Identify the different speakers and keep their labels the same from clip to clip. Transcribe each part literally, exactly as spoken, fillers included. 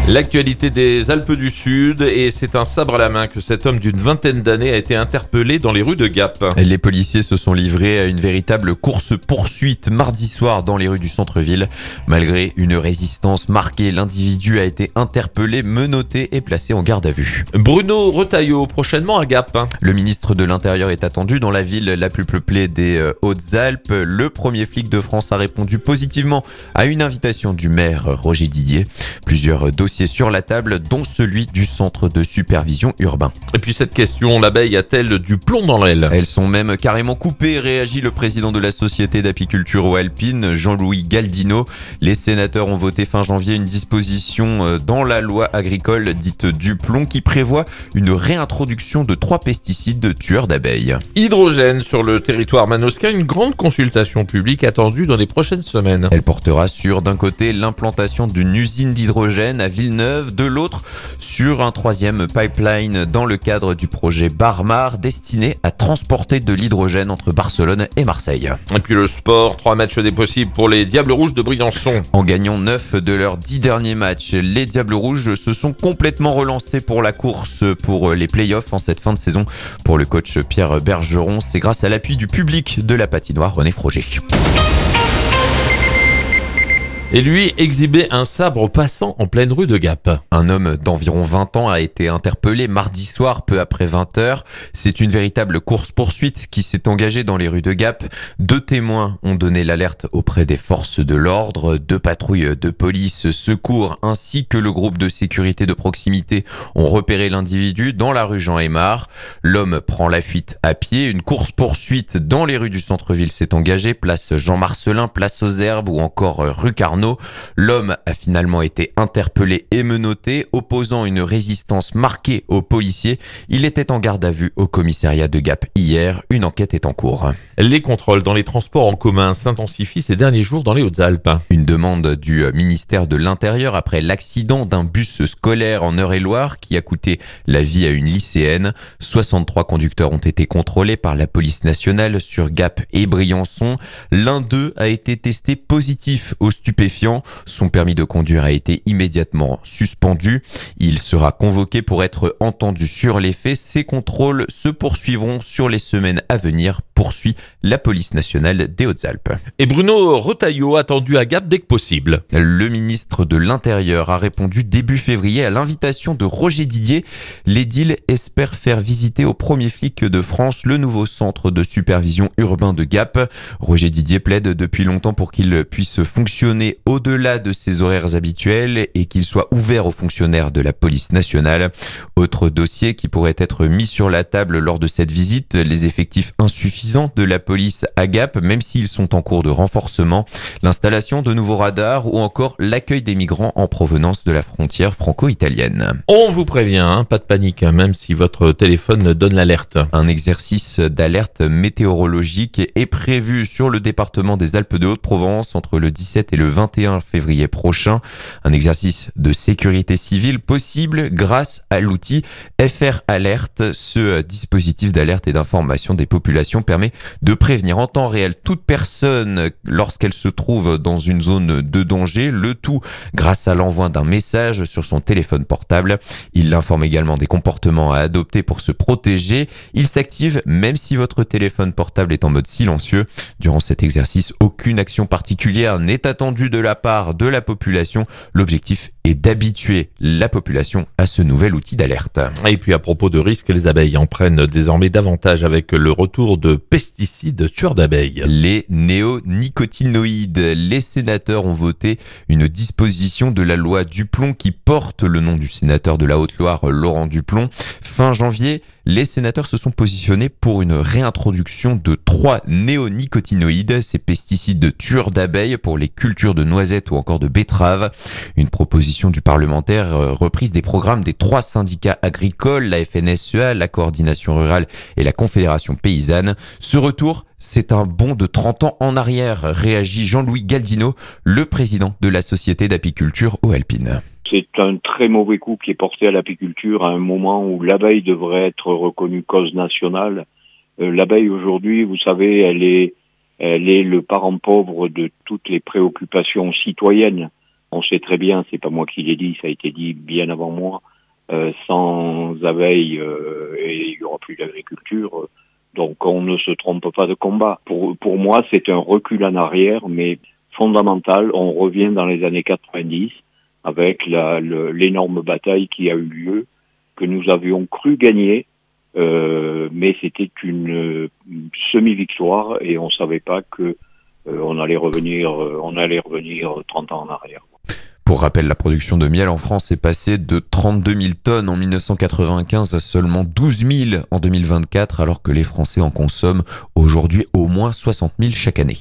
Speaker 1: L'actualité des Alpes du Sud, et c'est un sabre à la main que cet homme d'une vingtaine d'années a été interpellé dans les rues de Gap.
Speaker 2: Les policiers se sont livrés à une véritable course-poursuite mardi soir dans les rues du centre-ville. Malgré une résistance marquée, l'individu a été interpellé, menotté et placé en garde à vue.
Speaker 1: Bruno Retailleau, prochainement à Gap.
Speaker 2: Le ministre de l'Intérieur est attendu dans la ville la plus peuplée des Hautes-Alpes. Le premier flic de France a répondu positivement à une invitation du maire Roger Didier. Plusieurs dossiers sur la table, dont celui du centre de supervision urbain.
Speaker 1: Et puis cette question, l'abeille a-t-elle du plomb dans l'aile ?
Speaker 2: Elles sont même carrément coupées, réagit le président de la société d'apiculture aux Alpines, Jean-Louis Galdino. Les sénateurs ont voté fin janvier une disposition dans la loi agricole dite Duplomb qui prévoit une réintroduction de trois pesticides tueurs d'abeilles.
Speaker 1: Hydrogène sur le territoire manosquin, une grande consultation publique attendue dans les prochaines semaines.
Speaker 2: Elle portera sur, d'un côté, l'implantation d'une usine d'hydrogène à Villeneuve, de l'autre, sur un troisième pipeline dans le cadre du projet Barmar, destiné à transporter de l'hydrogène entre Barcelone et Marseille.
Speaker 1: Et puis le sport, trois matchs des possibles pour les Diables Rouges de Briançon.
Speaker 2: En gagnant neuf de leurs dix derniers matchs, les Diables Rouges se sont complètement relancés pour la course pour les playoffs en cette fin de saison. Pour le coach Pierre Bergeron, c'est grâce à l'appui du public de la patinoire René Froger.
Speaker 1: Et lui exhibait un sabre passant en pleine rue de Gap.
Speaker 2: Un homme d'environ vingt ans a été interpellé mardi soir, peu après vingt heures. C'est une véritable course-poursuite qui s'est engagée dans les rues de Gap. Deux témoins ont donné l'alerte auprès des forces de l'ordre. Deux patrouilles de police, secours ainsi que le groupe de sécurité de proximité ont repéré l'individu dans la rue Jean-Aymar. L'homme prend la fuite à pied. Une course-poursuite dans les rues du centre-ville s'est engagée. Place Jean-Marcelin, place aux Herbes ou encore rue Carnot. L'homme a finalement été interpellé et menotté, opposant une résistance marquée aux policiers. Il était en garde à vue au commissariat de Gap hier. Une enquête est en cours.
Speaker 1: Les contrôles dans les transports en commun s'intensifient ces derniers jours dans les Hautes-Alpes.
Speaker 2: Une demande du ministère de l'Intérieur après l'accident d'un bus scolaire en Eure-et-Loire qui a coûté la vie à une lycéenne. soixante-trois conducteurs ont été contrôlés par la police nationale sur Gap et Briançon. L'un d'eux a été testé positif aux stupéfiants. Son permis de conduire a été immédiatement suspendu. Il sera convoqué pour être entendu sur les faits. Ces contrôles se poursuivront sur les semaines à venir, poursuit la police nationale des Hautes-Alpes.
Speaker 1: Et Bruno Retailleau attendu à Gap dès que possible.
Speaker 2: Le ministre de l'Intérieur a répondu début février à l'invitation de Roger Didier. L'édile espère faire visiter au premier flic de France le nouveau centre de supervision urbain de Gap. Roger Didier plaide depuis longtemps pour qu'il puisse fonctionner au-delà de ses horaires habituels et qu'il soit ouvert aux fonctionnaires de la police nationale. Autre dossier qui pourrait être mis sur la table lors de cette visite, les effectifs insuffisants de la police à Gap, même s'ils sont en cours de renforcement, l'installation de nouveaux radars ou encore l'accueil des migrants en provenance de la frontière franco-italienne.
Speaker 1: On vous prévient, hein, pas de panique, hein, même si votre téléphone donne l'alerte.
Speaker 2: Un exercice d'alerte météorologique est prévu sur le département des Alpes de Haute-Provence entre le dix-sept et le vingt et un février prochain. Un exercice de sécurité civile possible grâce à l'outil F R Alert. Ce dispositif d'alerte et d'information des populations permet de prévenir en temps réel toute personne lorsqu'elle se trouve dans une zone de danger, le tout grâce à l'envoi d'un message sur son téléphone portable. Il informe également des comportements à adopter pour se protéger. Il s'active même si votre téléphone portable est en mode silencieux. Durant cet exercice, aucune action particulière n'est attendue de la part de la population. L'objectif est d'habituer la population à ce nouvel outil d'alerte.
Speaker 1: Et puis à propos de risques, les abeilles en prennent désormais davantage avec le retour de pesticides tueurs d'abeilles.
Speaker 2: Les néonicotinoïdes. Les sénateurs ont voté une disposition de la loi Duplomb qui porte le nom du sénateur de la Haute-Loire, Laurent Duplomb. Fin janvier, les sénateurs se sont positionnés pour une réintroduction de trois néonicotinoïdes, ces pesticides tueurs d'abeilles pour les cultures de noisettes ou encore de betteraves. Une proposition du parlementaire euh, reprise des programmes des trois syndicats agricoles, la F N S E A, la Coordination rurale et la Confédération paysanne. Ce retour, c'est un bond de trente ans en arrière, réagit Jean-Louis Galdino, le président de la Société d'apiculture aux Alpines.
Speaker 3: C'est un très mauvais coup qui est porté à l'apiculture à un moment où l'abeille devrait être reconnue cause nationale. Euh, l'abeille aujourd'hui, vous savez, elle est, elle est le parent pauvre de toutes les préoccupations citoyennes. On sait très bien, c'est pas moi qui l'ai dit, ça a été dit bien avant moi, euh, sans abeilles euh, et il y aura plus d'agriculture. Donc on ne se trompe pas de combat. Pour pour moi, c'est un recul en arrière, mais fondamental. On revient dans les années quatre-vingt-dix avec la, le, l'énorme bataille qui a eu lieu, que nous avions cru gagner, euh, mais c'était une, une semi-victoire et on savait pas que euh, on allait revenir, euh, on allait revenir trente ans en arrière.
Speaker 2: Pour rappel, la production de miel en France est passée de trente-deux mille tonnes en dix-neuf cent quatre-vingt-quinze à seulement douze mille en deux mille vingt-quatre, alors que les Français en consomment aujourd'hui au moins soixante mille chaque année.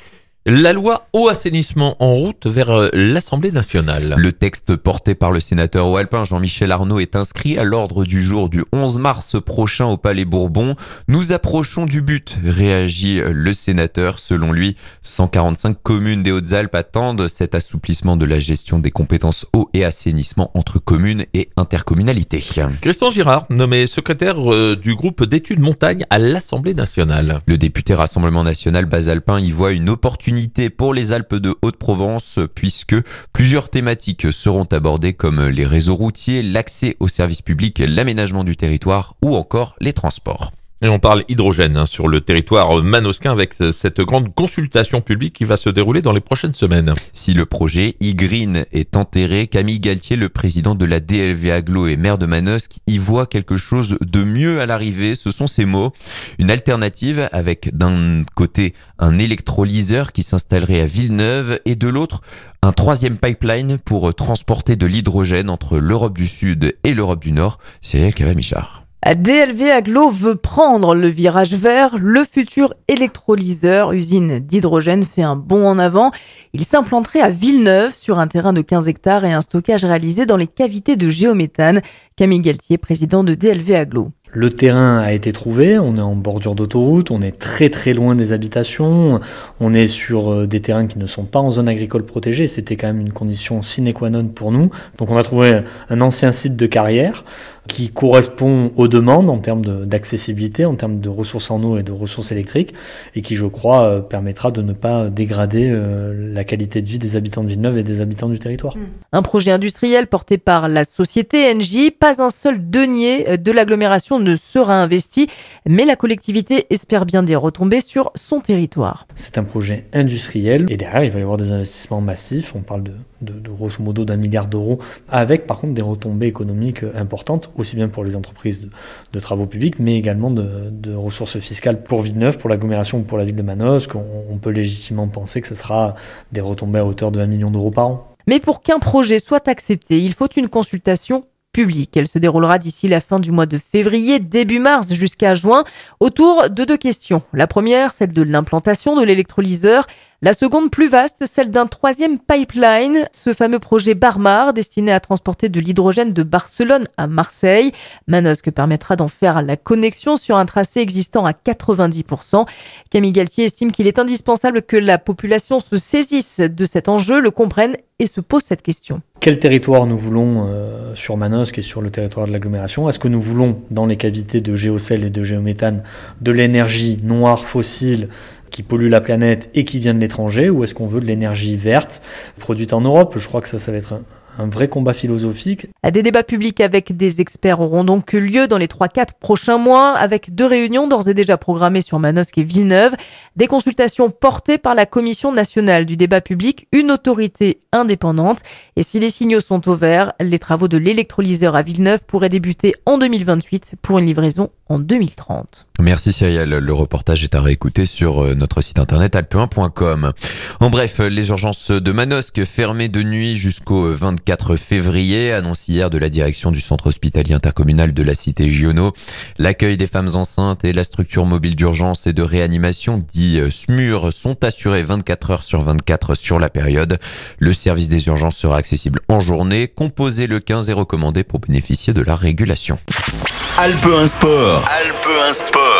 Speaker 1: La loi eau assainissement en route vers l'Assemblée nationale.
Speaker 2: Le texte porté par le sénateur haut-alpin Jean-Michel Arnaud est inscrit à l'ordre du jour du onze mars prochain au Palais Bourbon. Nous approchons du but, réagit le sénateur. Selon lui, cent quarante-cinq communes des Hautes-Alpes attendent cet assouplissement de la gestion des compétences eau et assainissement entre communes et intercommunalités.
Speaker 1: Christian Girard, nommé secrétaire du groupe d'études montagne à l'Assemblée nationale.
Speaker 2: Le député Rassemblement national basalpin y voit une opportunité pour les Alpes de Haute-Provence puisque plusieurs thématiques seront abordées comme les réseaux routiers, l'accès aux services publics, l'aménagement du territoire ou encore les transports.
Speaker 1: Et on parle hydrogène hein, sur le territoire manosquin avec cette grande consultation publique qui va se dérouler dans les prochaines semaines.
Speaker 2: Si le projet e-Green est enterré, Camille Galtier, le président de la D L V Agglo et maire de Manosque, y voit quelque chose de mieux à l'arrivée. Ce sont ses mots. Une alternative avec d'un côté un électrolyseur qui s'installerait à Villeneuve et de l'autre un troisième pipeline pour transporter de l'hydrogène entre l'Europe du Sud et l'Europe du Nord. Cyril Cavamichard.
Speaker 4: D L V Agglo veut prendre le virage vert. Le futur électrolyseur, usine d'hydrogène, fait un bond en avant. Il s'implanterait à Villeneuve sur un terrain de quinze hectares et un stockage réalisé dans les cavités de géométhane. Camille Galtier, président de D L V Agglo.
Speaker 5: Le terrain a été trouvé, on est en bordure d'autoroute, on est très très loin des habitations, on est sur des terrains qui ne sont pas en zone agricole protégée, c'était quand même une condition sine qua non pour nous. Donc on a trouvé un ancien site de carrière qui correspond aux demandes en termes de, d'accessibilité, en termes de ressources en eau et de ressources électriques, et qui je crois permettra de ne pas dégrader la qualité de vie des habitants de Villeneuve et des habitants du territoire.
Speaker 4: Un projet industriel porté par la société Engie, pas un seul denier de l'agglomération ne sera investi, mais la collectivité espère bien des retombées sur son territoire.
Speaker 5: C'est un projet industriel et derrière il va y avoir des investissements massifs, on parle de, de, de grosso modo d'un milliard d'euros, avec par contre des retombées économiques importantes, aussi bien pour les entreprises de, de travaux publics, mais également de, de ressources fiscales pour Villeneuve, pour l'agglomération ou pour la ville de Manosque. On, on peut légitimement penser que ce sera des retombées à hauteur de un million d'euros par an.
Speaker 4: Mais pour qu'un projet soit accepté, il faut une consultation publique. Elle se déroulera d'ici la fin du mois de février, début mars jusqu'à juin, autour de deux questions. La première, celle de l'implantation de l'électrolyseur. La seconde, plus vaste, celle d'un troisième pipeline, ce fameux projet Barmar, destiné à transporter de l'hydrogène de Barcelone à Marseille. Manosque permettra d'en faire la connexion sur un tracé existant à quatre-vingt-dix pour cent. Camille Galtier estime qu'il est indispensable que la population se saisisse de cet enjeu, le comprenne et se pose cette question.
Speaker 5: Quel territoire nous voulons euh, sur Manosque et sur le territoire de l'agglomération ? Est-ce que nous voulons, dans les cavités de géocell et de géométhane, de l'énergie noire fossile qui pollue la planète et qui vient de l'étranger, ou est-ce qu'on veut de l'énergie verte produite en Europe ? Je crois que ça, ça va être un, un vrai combat philosophique.
Speaker 4: Des débats publics avec des experts auront donc lieu dans les trois à quatre prochains mois, avec deux réunions d'ores et déjà programmées sur Manosque et Villeneuve, des consultations portées par la Commission nationale du débat public, une autorité indépendante. Et si les signaux sont au vert, les travaux de l'électrolyseur à Villeneuve pourraient débuter en deux mille vingt-huit pour une livraison en deux mille trente.
Speaker 2: Merci Cyril, le reportage est à réécouter sur notre site internet alpe un point com. En bref, les urgences de Manosque fermées de nuit jusqu'au vingt-quatre février, annonce hier de la direction du centre hospitalier intercommunal de la cité Giono. L'accueil des femmes enceintes et la structure mobile d'urgence et de réanimation, dit S M U R, sont assurés vingt-quatre heures sur vingt-quatre sur la période. Le service des urgences sera accessible en journée. Composez le quinze et recommandé pour bénéficier de la régulation.
Speaker 6: Alpe un Sport. Alpe un Sport.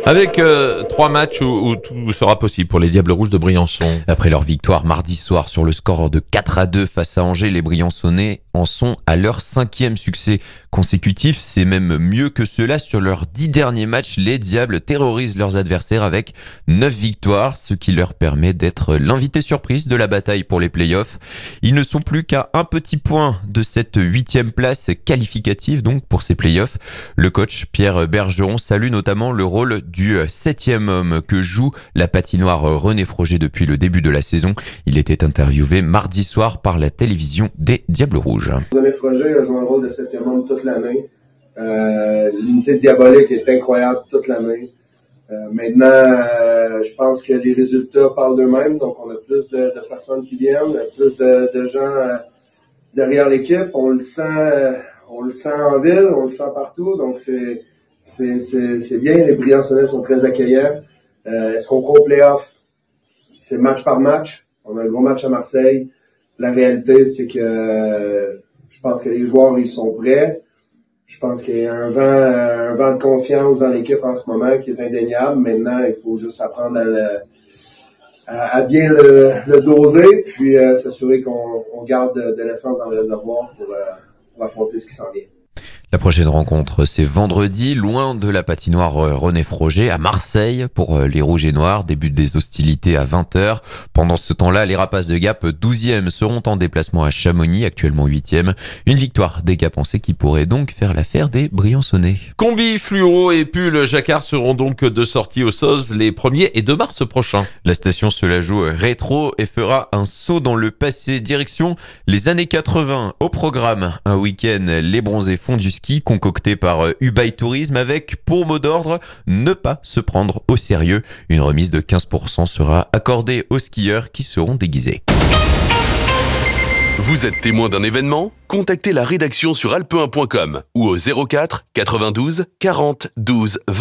Speaker 1: Avec euh, trois matchs où, où tout sera possible pour les Diables Rouges de Briançon.
Speaker 2: Après leur victoire mardi soir sur le score de quatre à deux face à Angers, les Briançonnais en sont à leur cinquième succès consécutif. C'est même mieux que cela. Sur leurs dix derniers matchs, les Diables terrorisent leurs adversaires avec neuf victoires, ce qui leur permet d'être l'invité surprise de la bataille pour les playoffs. Ils ne sont plus qu'à un petit point de cette huitième place qualificative donc pour ces playoffs. Le coach Pierre Bergeron salue notamment le rôle du septième homme que joue la patinoire René Froger depuis le début de la saison. Il était interviewé mardi soir par la télévision des Diables Rouges.
Speaker 6: René Froger a joué un rôle de septième homme toute l'année. Euh, l'unité diabolique est incroyable toute l'année. Euh, maintenant, euh, je pense que les résultats parlent d'eux-mêmes, donc on a plus de, de personnes qui viennent, plus de, de gens euh, derrière l'équipe. On le sent, euh, on le sent en ville, on le sent partout, donc c'est C'est, c'est, c'est bien, les Briançonnais sont très accueillants. Euh, est-ce qu'on compte playoff? C'est match par match. On a un gros match à Marseille. La réalité, c'est que euh, je pense que les joueurs, ils sont prêts. Je pense qu'il y a un vent, un vent de confiance dans l'équipe en ce moment qui est indéniable. Maintenant, il faut juste apprendre à, le, à, à bien le, le doser, puis euh, s'assurer qu'on on garde de, de l'essence dans le réservoir pour, euh, pour affronter ce qui s'en vient.
Speaker 2: La prochaine rencontre, c'est vendredi, loin de la patinoire René Froger, à Marseille, pour les Rouges et Noirs. Début des hostilités à vingt heures. Pendant ce temps-là, les Rapaces de Gap, douzième, seront en déplacement à Chamonix, actuellement huitième. Une victoire des Gapensais qui pourrait donc faire l'affaire des Briançonnais.
Speaker 1: Combi, fluo et pull jacquard seront donc de sortie au S O S les premier et deux mars prochains.
Speaker 2: La station se la joue rétro et fera un saut dans le passé, direction les années quatre-vingts. Au programme, un week-end, les bronzés font du ski concocté par Ubaï Tourisme avec pour mot d'ordre ne pas se prendre au sérieux. Une remise de quinze pour cent sera accordée aux skieurs qui seront déguisés.
Speaker 7: Vous êtes témoin d'un événement ? Contactez la rédaction sur alpe un point com ou au zéro quatre quatre-vingt-douze quarante douze vingt.